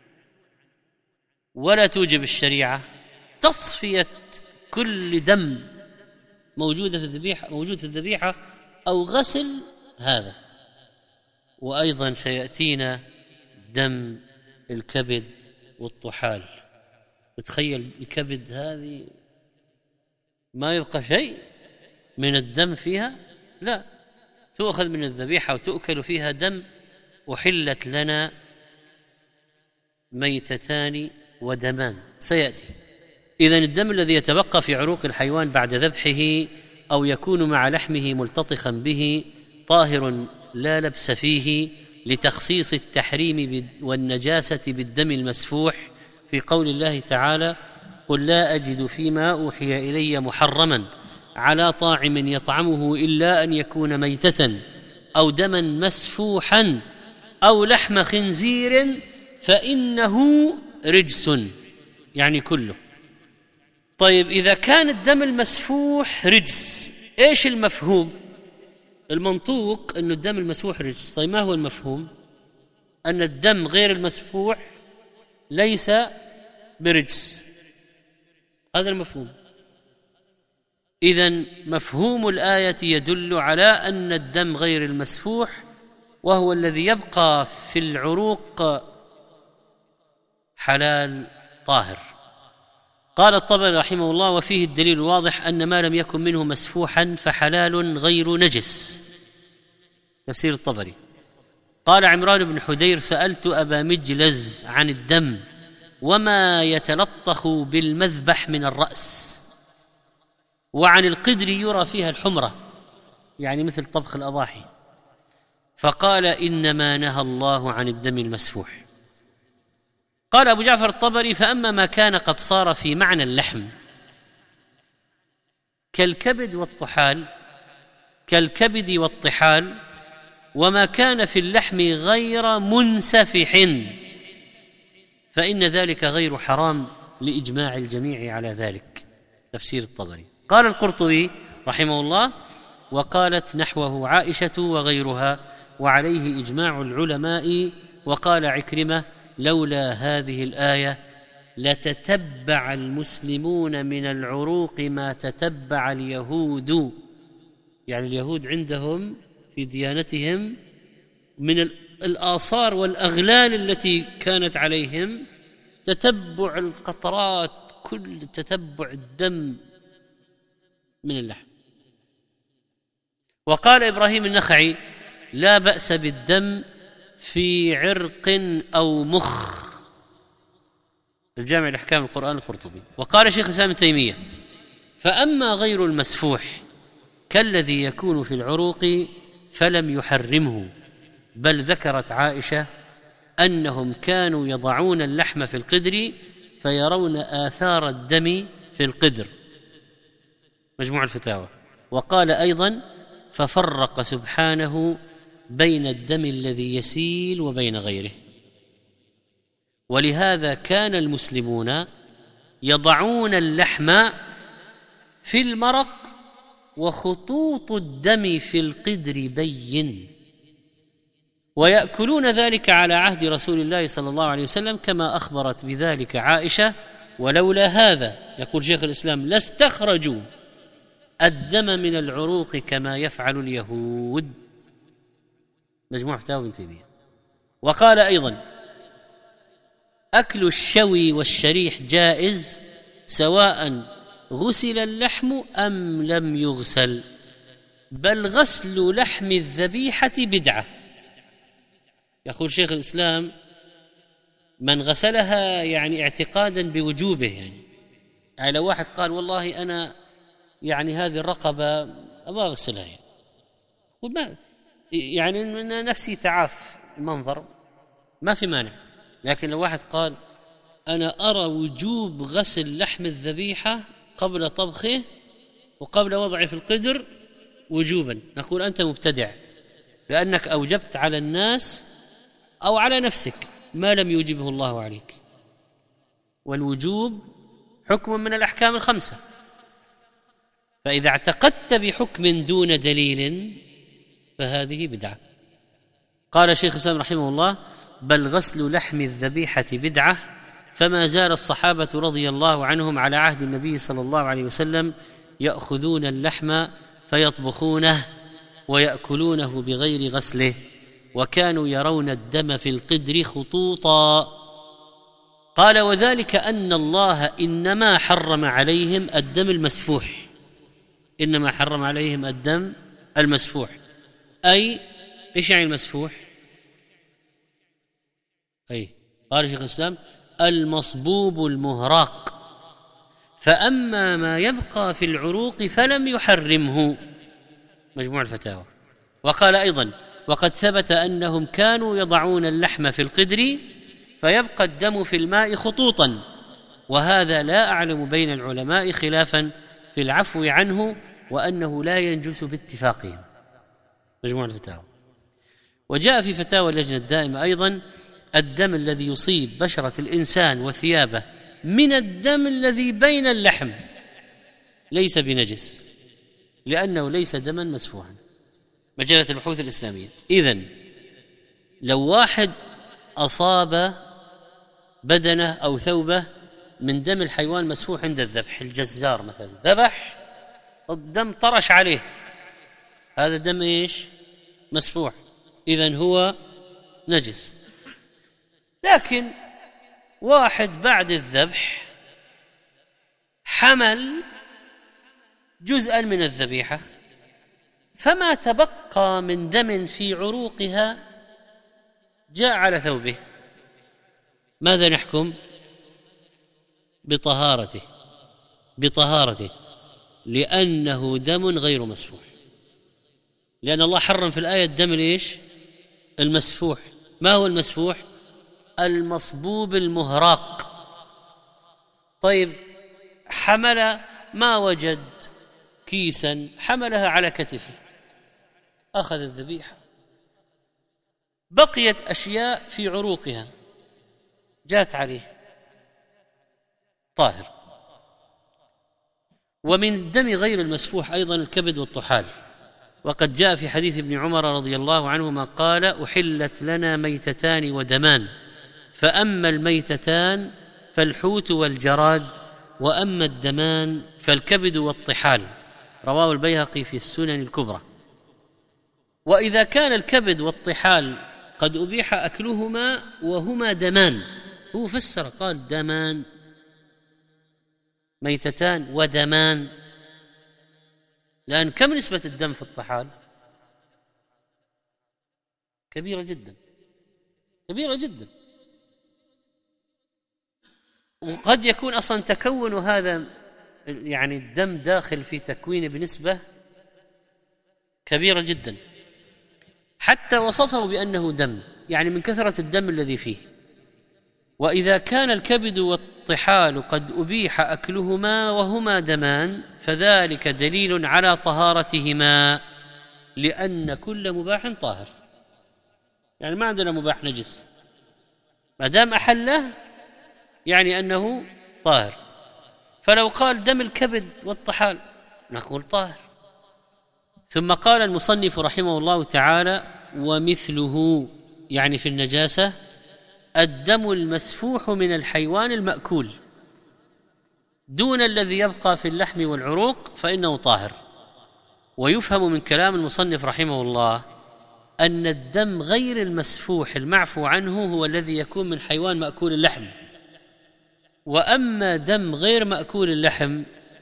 ولا توجب الشريعة تصفية كل دم موجودة في الذبيحة موجود في الذبيحة أو غسل هذا. وأيضا سيأتينا دم الكبد والطحال، تتخيل الكبد هذه ما يبقى شيء من الدم فيها، لا، تؤخذ من الذبيحة وتؤكل فيها دم. وحلت لنا ميتتان ودمان سيأتي. إذن الدم الذي يتبقى في عروق الحيوان بعد ذبحه أو يكون مع لحمه ملتطخا به طاهر لا لبس فيه، لتخصيص التحريم والنجاسة بالدم المسفوح في قول الله تعالى: قل لا أجد فيما أوحي إلي محرما على طاعم يطعمه إلا أن يكون ميتة أو دما مسفوحا أو لحم خنزير فإنه رجس، يعني كله. طيب إذا كان الدم المسفوح رجس، إيش المفهوم؟ المنطوق أن الدم المسفوح رجس. طيب ما هو المفهوم؟ أن الدم غير المسفوح ليس برجس، هذا المفهوم. إذن مفهوم الآية يدل على أن الدم غير المسفوح وهو الذي يبقى في العروق حلال طاهر. قال الطبري رحمه الله: وفيه الدليل الواضح أن ما لم يكن منه مسفوحا فحلال غير نجس. تفسير الطبري. قال عمران بن حدير: سألت أبا مجلز عن الدم وما يتلطخ بالمذبح من الرأس، وعن القدر يرى فيها الحمرة، يعني مثل طبخ الأضاحي، فقال: إنما نهى الله عن الدم المسفوح. قال أبو جعفر الطبري: فأما ما كان قد صار في معنى اللحم كالكبد والطحال كالكبد والطحال وما كان في اللحم غير منسفح فإن ذلك غير حرام لإجماع الجميع على ذلك. تفسير الطبري. قال القرطبي رحمه الله: وقالت نحوه عائشة وغيرها، وعليه إجماع العلماء. وقال عكرمة: لولا هذه الآية لتتبع المسلمون من العروق ما تتبع اليهود، يعني اليهود عندهم في ديانتهم من الآثار والأغلال التي كانت عليهم تتبع القطرات، كل تتبع الدم من اللحم. وقال إبراهيم النخعي: لا بأس بالدم في عرق أو مخ، الجامع لأحكام القرآن القرطبي. وقال شيخ الإسلام ابن تيمية: فأما غير المسفوح كالذي يكون في العروق فلم يحرمه، بل ذكرت عائشة أنهم كانوا يضعون اللحم في القدر فيرون آثار الدم في القدر، مجموع الفتاوى. وقال أيضا: ففرق سبحانه بين الدم الذي يسيل وبين غيره. ولهذا كان المسلمون يضعون اللحم في المرق وخطوط الدم في القدر بين، ويأكلون ذلك على عهد رسول الله صلى الله عليه وسلم كما أخبرت بذلك عائشة. ولولا هذا، يقول شيخ الإسلام، لاستخرجوا الدم من العروق كما يفعل اليهود، مجموع فتاوى ابن تيمية. وقال أيضا: أكل الشوي والشريح جائز سواء غسل اللحم أم لم يغسل، بل غسل لحم الذبيحة بدعة. يقول شيخ الإسلام: من غسلها يعني اعتقادا بوجوبه، يعني يعني لو واحد قال والله أنا يعني هذه الرقبة أبغى أغسلها، يعني وما يعني نفسي تعاف المنظر ما في مانع. لكن لو واحد قال أنا أرى وجوب غسل لحم الذبيحة قبل طبخه وقبل وضعه في القدر وجوبا، نقول أنت مبتدع، لأنك أوجبت على الناس أو على نفسك ما لم يوجبه الله عليك، والوجوب حكم من الأحكام الخمسة، فإذا اعتقدت بحكم دون دليل فهذه بدعة. قال شيخ الإسلام رحمه الله: بل غسل لحم الذبيحة بدعة، فما زال الصحابة رضي الله عنهم على عهد النبي صلى الله عليه وسلم يأخذون اللحم فيطبخونه ويأكلونه بغير غسله، وكانوا يرون الدم في القدر خطوطا. قال: وذلك أن الله إنما حرم عليهم الدم المسفوح، إنما حرم عليهم الدم المسفوح. أي إيش يعني المسفوح؟ أي قال شيخ الإسلام: المصبوب المهراق، فأما ما يبقى في العروق فلم يحرمه. مجموع الفتاوى. وقال أيضا: وقد ثبت أنهم كانوا يضعون اللحم في القدر فيبقى الدم في الماء خطوطا، وهذا لا أعلم بين العلماء خلافا في العفو عنه، وأنه لا ينجس باتفاقهم. مجموع الفتاوى. وجاء في فتاوى اللجنة الدائمة أيضا: الدم الذي يصيب بشرة الإنسان وثيابه من الدم الذي بين اللحم ليس بنجس، لأنه ليس دما مسفوحا. مجلة البحوث الإسلامية. إذن لو واحد أصاب بدنه أو ثوبه من دم الحيوان مسفوح عند الذبح، الجزار مثلا ذبح الدم طرش عليه، هذا دم إيش؟ مسفوح، إذن هو نجس. لكن واحد بعد الذبح حمل جزءا من الذبيحة فما تبقى من دم في عروقها جاء على ثوبه، ماذا نحكم؟ بطهارته بطهارته لأنه دم غير مسفوح، لأن الله حرم في الآية الدم ليش؟ المسفوح. ما هو المسفوح؟ المصبوب المهراق. طيب حمل ما وجد كيسا حملها على كتفه، أخذ الذبيحة، بقيت أشياء في عروقها جات عليه، طاهر. ومن الدم غير المسفوح أيضا الكبد والطحال، وقد جاء في حديث ابن عمر رضي الله عنهما قال: أحلت لنا ميتتان ودمان، فأما الميتتان فالحوت والجراد، وأما الدمان فالكبد والطحال. رواه البيهقي في السنن الكبرى. وإذا كان الكبد والطحال قد أبيح أكلهما وهما دمان، هو فسر قال دمان، ميتتان ودمان، لأن كم نسبة الدم في الطحال؟ كبيرة جدا، كبيرة جدا. وقد يكون أصلا تكون هذا يعني الدم داخل في تكوينه بنسبة كبيرة جدا، حتى وصفه بأنه دم، يعني من كثرة الدم الذي فيه. وإذا كان الكبد والطحال قد أبيح أكلهما وهما دمان فذلك دليل على طهارتهما، لأن كل مباح طاهر، يعني ما عندنا مباح نجس، ما دام أحله يعني أنه طاهر. فلو قال دم الكبد والطحال نقول طاهر. ثم قال المصنف رحمه الله تعالى: ومثله، يعني في النجاسة، الدم المسفوح من الحيوان المأكول دون الذي يبقى في اللحم والعروق فإنه طاهر. ويفهم من كلام المصنف رحمه الله أن الدم غير المسفوح المعفو عنه هو الذي يكون من حيوان مأكول اللحم، وأما دم غير مأكول اللحم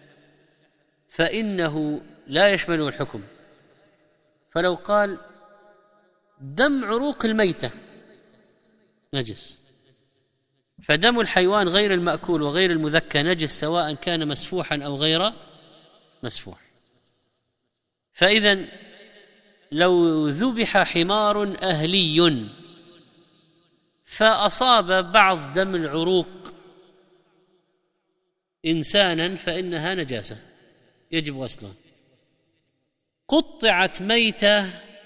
فإنه لا يشمله الحكم. فلو قال دم عروق الميتة نجس، فدم الحيوان غير المأكول وغير المذكى نجس سواء كان مسفوحا أو غير مسفوح. فإذا لو ذبح حمار أهلي فأصاب بعض دم العروق إنسانا فإنها نجاسة يجب غسلها. قطعت ميتة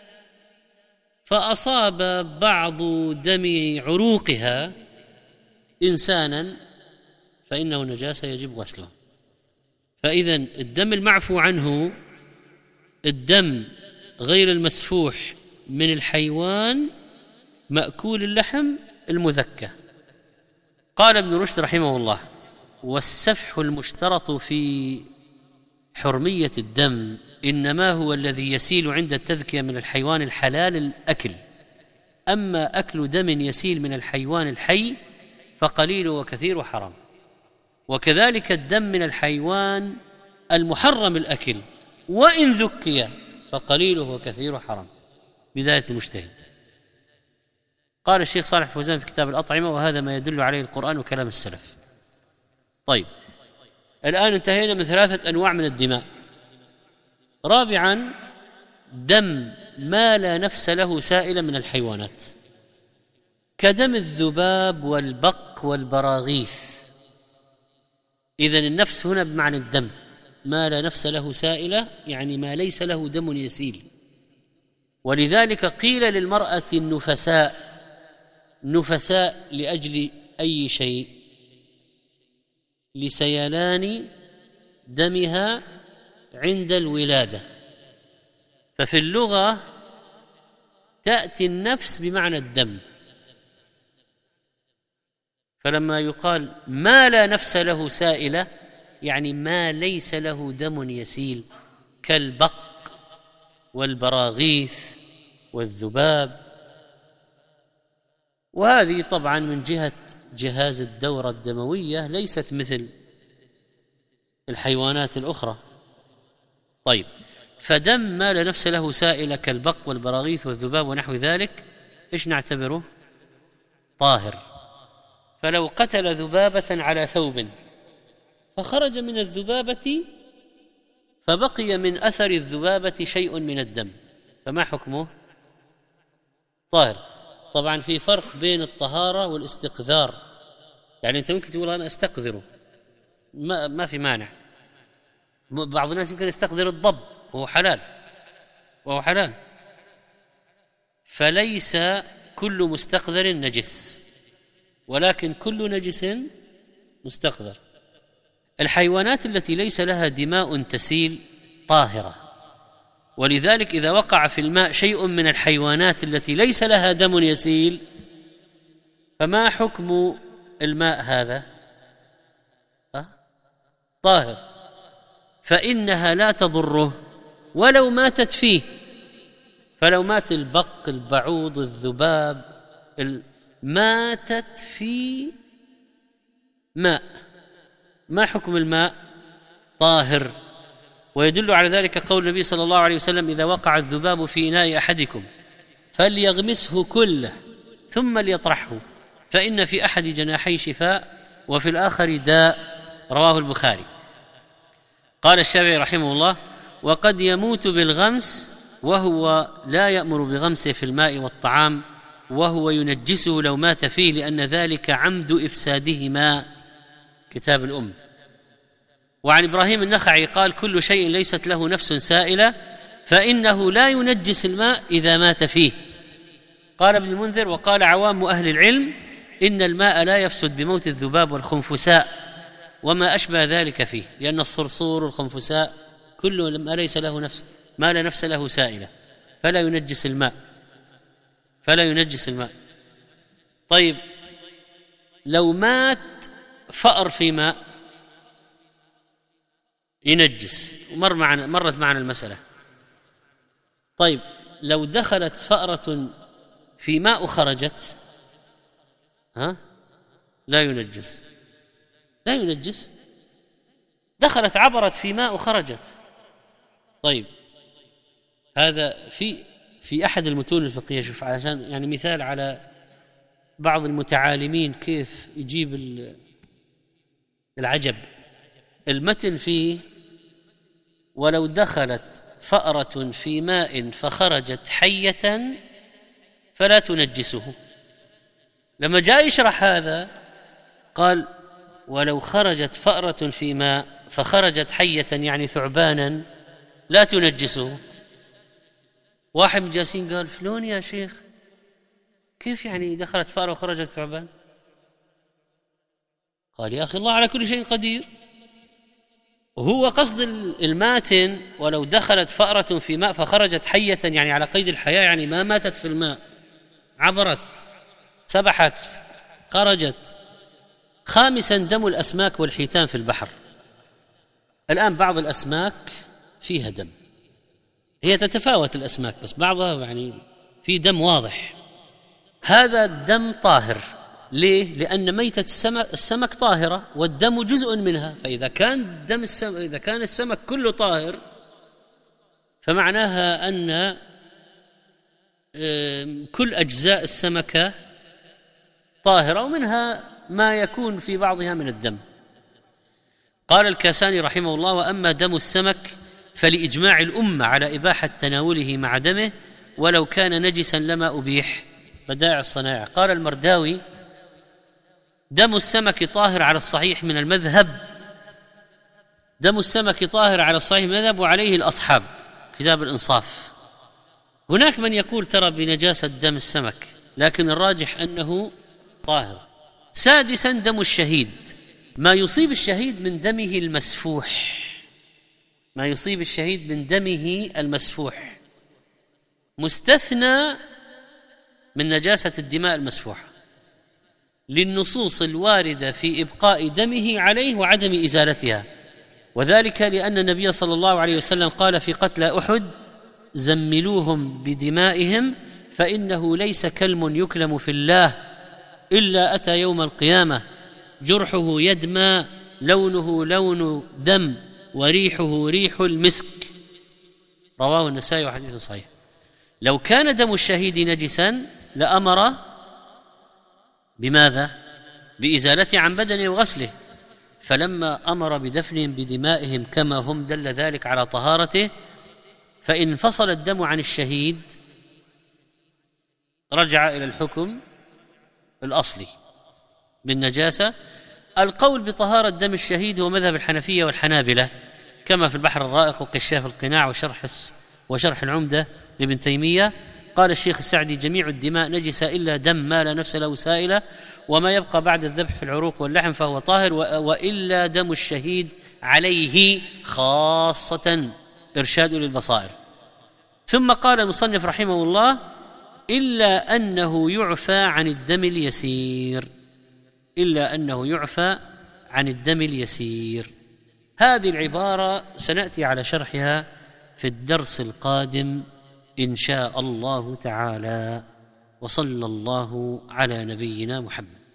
فأصاب بعض دم عروقها إنسانا فإنه نجاسة يجب غسله. فإذا الدم المعفو عنه الدم غير المسفوح من الحيوان مأكول اللحم المذكى. قال ابن رشد رحمه الله: والسفح المشترط في حرمية الدم إنما هو الذي يسيل عند التذكية من الحيوان الحلال الأكل، أما أكل دم يسيل من الحيوان الحي فقليل وكثير حرام. وكذلك الدم من الحيوان المحرم الأكل وإن ذكي فقليله وكثير حرام. بداية المجتهد. قال الشيخ صالح الفوزان في كتاب الأطعمة: وهذا ما يدل عليه القرآن وكلام السلف. طيب، الآن انتهينا من ثلاثة أنواع من الدماء. رابعا دم ما لا نفس له سائلة من الحيوانات كدم الذباب والبق والبراغيث. إذن النفس هنا بمعنى الدم، ما لا نفس له سائلة يعني ما ليس له دم يسيل. ولذلك قيل للمرأة النفساء نفساء لأجل أي شيء؟ لسيلان دمها عند الولادة. ففي اللغة تأتي النفس بمعنى الدم، فلما يقال ما لا نفس له سائلة يعني ما ليس له دم يسيل كالبق والبراغيث والذباب. وهذه طبعا من جهة جهاز الدورة الدموية ليست مثل الحيوانات الأخرى. طيب، فدم ما لا نفس له سائلة كالبق والبراغيث والذباب ونحو ذلك إيش نعتبره؟ طاهر. فلو قتل ذبابة على ثوب فخرج من الذبابة فبقي من أثر الذبابة شيء من الدم فما حكمه؟ طاهر. طبعا في فرق بين الطهارة والاستقذار، يعني أنت ممكن تقول أنا أستقذره ما, ما في مانع. بعض الناس يمكن يستقذر الضب وهو حلال وهو حلال فليس كل مستقذر نجس، ولكن كل نجس مستقذر. الحيوانات التي ليس لها دماء تسيل طاهرة، ولذلك إذا وقع في الماء شيء من الحيوانات التي ليس لها دم يسيل فما حكم الماء هذا؟ أه؟ طاهر، فإنها لا تضره ولو ماتت فيه. فلو مات البق البعوض الذباب ماتت في ماء ما حكم الماء؟ طاهر. ويدل على ذلك قول النبي صلى الله عليه وسلم: إذا وقع الذباب في إناء أحدكم فليغمسه كله ثم ليطرحه فإن في أحد جناحي شفاء وفي الآخر داء. رواه البخاري. قال الشافعي رحمه الله: وقد يموت بالغمس وهو لا يأمر بغمسه في الماء والطعام وهو ينجسه لو مات فيه لأن ذلك عمد إفسادهما. كتاب الأم. وعن إبراهيم النخعي قال: كل شيء ليست له نفس سائلة فإنه لا ينجس الماء إذا مات فيه. قال ابن المنذر: وقال عوام أهل العلم إن الماء لا يفسد بموت الذباب والخنفساء وما أشبه ذلك فيه، لأن الصرصور والخنفساء كله ما ليس له نفس ما لا نفس له سائلة فلا ينجس الماء فلا ينجس الماء. طيب، لو مات فأر في ماء ينجس، مر معنا مرت معنا المسألة. طيب، لو دخلت فأرة في ماء وخرجت ها لا ينجس لا ينجس دخلت عبرت في ماء وخرجت. طيب، هذا في في أحد المتون الفقهية، شوف عشان يعني مثال على بعض المتعالمين كيف يجيب العجب. المتن فيه: ولو دخلت فأرة في ماء فخرجت حية فلا تنجسه. لما جاء يشرح هذا قال: ولو خرجت فأرة في ماء فخرجت حية يعني ثعبانا لا تنجسه. واحد من جالسين قال: شلون يا شيخ؟ كيف يعني دخلت فأرة وخرجت ثعبان؟ قال: يا أخي الله على كل شيء قدير. وهو قصد الماتن ولو دخلت فأرة في ماء فخرجت حية يعني على قيد الحياة، يعني ما ماتت في الماء، عبرت، سبحت، خرجت. خامسا: دم الأسماك والحيتان في البحر. الآن بعض الأسماك فيها دم، هي تتفاوت الأسماك، بس بعضها يعني في دم واضح. هذا الدم طاهر. ليه؟ لأن ميتة السمك, السمك طاهرة والدم جزء منها، فإذا كان دم السمك إذا كان السمك كله طاهر فمعناها أن كل أجزاء السمكة طاهرة، ومنها ما يكون في بعضها من الدم. قال الكاساني رحمه الله: وأما دم السمك فلإجماع الأمة على إباحة تناوله مع دمه، ولو كان نجسا لما أبيح. بدائع الصنائع. قال المرداوي: دم السمك طاهر على الصحيح من المذهب، دم السمك طاهر على الصحيح من المذهب وعليه الأصحاب، كتاب الإنصاف. هناك من يقول ترى بنجاسة دم السمك، لكن الراجح أنه طاهر. سادسا: دم الشهيد، ما يصيب الشهيد من دمه المسفوح، ما يصيب الشهيد من دمه المسفوح مستثنى من نجاسة الدماء المسفوحة، للنصوص الواردة في إبقاء دمه عليه وعدم إزالتها، وذلك لأن النبي صلى الله عليه وسلم قال في قتلى أحد: زملوهم بدمائهم فإنه ليس كلم يكلم في الله إلا أتى يوم القيامة جرحه يدمى، لونه لون دم، وريحه ريح المسك. رواه النسائي وحديث صحيح. لو كان دم الشهيد نجسا لأمر بماذا؟ بإزالته عن بدنه وغسله، فلما أمر بدفنهم بدمائهم كما هم دل ذلك على طهارته. فإن انفصل الدم عن الشهيد رجع إلى الحكم الأصلي بالنجاسة. القول بطهارة دم الشهيد هو مذهب الحنفية والحنابلة، كما في البحر الرائق وكشاف القناع وشرح وشرح العمدة لابن تيمية. قال الشيخ السعدي: جميع الدماء نجسة إلا دم ما لا نفس له سائلة، وما يبقى بعد الذبح في العروق واللحم فهو طاهر، وإلا دم الشهيد عليه خاصة. إرشاد للبصائر. ثم قال المصنف رحمه الله: إلا أنه يعفى عن الدم اليسير، إلا أنه يعفى عن الدم اليسير. هذه العبارة سنأتي على شرحها في الدرس القادم إن شاء الله تعالى. وصلى الله على نبينا محمد.